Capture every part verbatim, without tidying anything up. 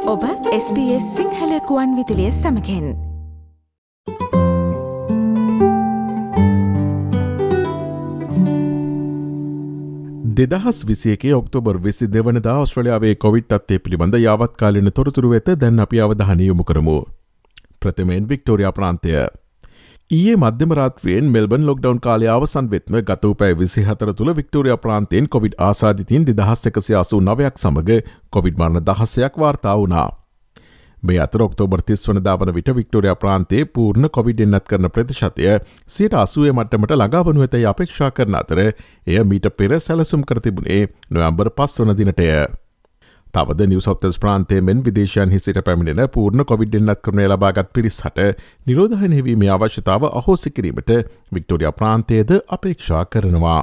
ඔබ S B S Sinhala ගුවන් විදුලිය සමගින් දෙදහස් විසි එකේ ඔක්තෝබර් විසි දෙවනදා ඕස්ට්‍රේලියාවේ කොවිඩ් තත්ත්වය පිළිබඳ යාවත්කාලින තොරතුරු වෙත දැන් අපි අවධානය යොමු කරමු. ප්‍රථමයෙන් වික්ටෝරියා ප්‍රාන්තය. ඊයේ මධ්‍යම රාත්‍රියෙන් මෙල්බන් ලොක්ඩවුන් කාලය අවසන් වෙත්ම ගත වූ පැය විසිහතර තුළ වික්ටෝරියා ප්‍රාන්තයෙන් කොවිඩ් ආසාදිතයින් දෙදහස් එකසිය අසූ නවයක් සමග කොවිඩ් මරණ දහසයක් වාර්තා වුණා. මේ අතර ඔක්තෝබර් තිස් වනදා වන විට වික්ටෝරියා ප්‍රාන්තයේ පූර්ණ කොවිඩ් එන්නත් කරන ප්‍රතිශතය සියයට අසූ මට්ටමට ළඟා වනු ඇතැයි අපේක්ෂා කරන අතර එය මීට පෙර සැලසුම් කර තිබුණේ නොවැම්බර් පස් වන දිනටය. තවද නිව් සවුත් වේල්ස් ප්‍රාන්තයේ මෙන් විදේශයන්හි සිට පැමිණෙන පූර්ණ කොවිඩ් එන්නත් කරනය ලබාගත් පිරිස් හට නිරෝධායන හෙවීමේ අවශ්‍යතාව අහෝසි කිරීමට වික්ටෝරියා ප්‍රාන්තයේද අපේක්ෂා කරනවා.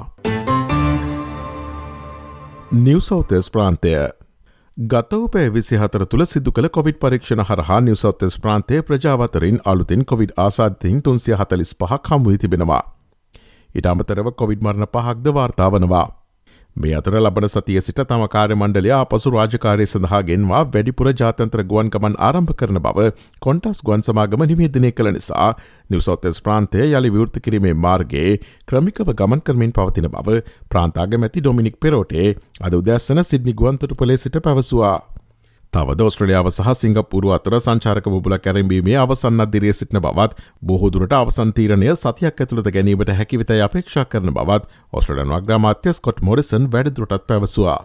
නිව් සවුත් වේල්ස් ප්‍රාන්තය ගත වූ පැය විසිහතර තුළ සිදු කළ කොවිඩ් පරීක්ෂණ හරහා නිව් සවුත් වේල්ස් ප්‍රාන්තයේ ප්‍රජාව අතරින් අලුතින් කොවිඩ් ආසාදිතයින් තුන්සිය හතළිස් පහක් හමු වී තිබෙනවා. ඊට අමතරව කොවිඩ් මරණ පහක්ද වාර්තා වනවා. මේ අතර ලබන සතිය සිට තම කාර්ය මණ්ඩලය ආපසු රාජකාරිය සඳහා ගෙන්වා වැඩිපුර ජාත්‍යන්තර ගුවන් ගමන් ආරම්භ කරන බව කොන්ටස් ගුවන් සමාගම නිවේදනය කළ නිසා නිව් සවුත් වේල්ස් ප්‍රාන්තය යළි විවෘත කිරීමේ මාර්ගයේ ක්‍රමිකව ගමන් කරමින් පවතින බව ප්‍රාන්ත අගමැති ඩොමිනික් පෙරෝටේ අද උදෑසන සිඩ්නි ගුවන්තොටුපළේ සිට පැවසුවා. තවද ඕස්ට්‍රේලියාව සහ සිංගප්පූරුව අතර සංචාරක බුබුලක් ඇරඹීමේ අවසන් අදිරියේ සිටින බවත් බොහෝ දුරට අවසන් තීරණය සතියක් ඇතුළත ගැනීමට හැකි වෙතයි අපේක්ෂා කරන බවත් ඕස්ට්‍රේලියානු අග්‍රාමාත්‍ය ස්කොට් මොරිසන් වැඩිදුරටත් පැවසුවා.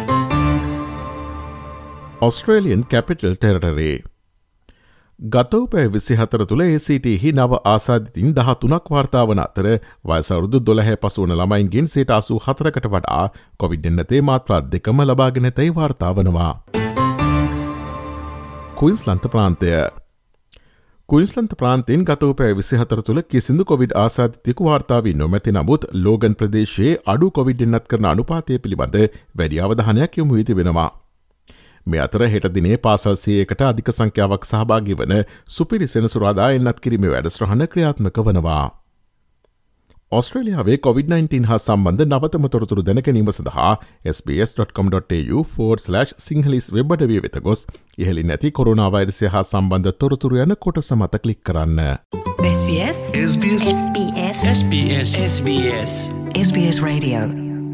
ඔස්ට්‍රේලියන් කැපිටල් ටෙරිටරි ගත වූ පැය විසිහතර තුළ ඒ සී ටී හි නව ආසාදිතයින් දහතුනක් වාර්තා වන අතර වයස අවුරුදු දොළහ පසු වන ළමයින්ගෙන් සියයට අසූ හතරකට වඩා කොවිඩ් එන්නතේ මාත්‍රා දෙකම ලබාගෙන ඇතැයි වාර්තා වනවා. කුයින්ස්ලන්ත ප්‍රාන්තය කුයින්ස්ලන්ත ප්‍රාන්තයෙන් ගත වූ පැය විසිහතර තුළ කිසිදු කොවිඩ් ආසාදිතයෙකු වාර්තා වී නොමැති නමුත් ලෝගන් ප්‍රදේශයේ අඩු කොවිඩ් එන්නත් කරන අනුපාතය පිළිබඳ වැඩි අවධානයක් යොමු වී තිබෙනවා. මේ අතර හෙට දිනේ පාසල් සියයකට අධික සංඛ්‍යාවක් සහභාගී වන සුපිරි සෙනසුරාදා එන්නත් කිරීමේ වැඩසටහන ක්‍රියාත්මක වනවා. ඔස්ට්‍රේලියාවේ කොවිඩ් නයින්ටීන් හා සම්බන්ධ නවතම තොරතුරු දැන ගැනීම සඳහා S B S dot com dot A U forward slash Sinhalese web අඩවිය වෙත ගොස් ඉහළින් නැති කොරෝනා වෛරසය හා සම්බන්ධ තොරතුරු යන කොටස මත ක්ලික් කරන්න. S B S S B S S B S S B S S B S S B S radio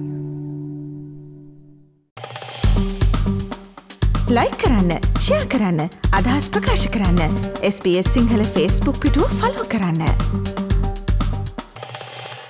like කරන්න, ෂෙයා කරන්න, අදහස් ප්‍රකාශ කරන්න. S B S Sinhala Facebook පිටුව ෆලෝ කරන්න.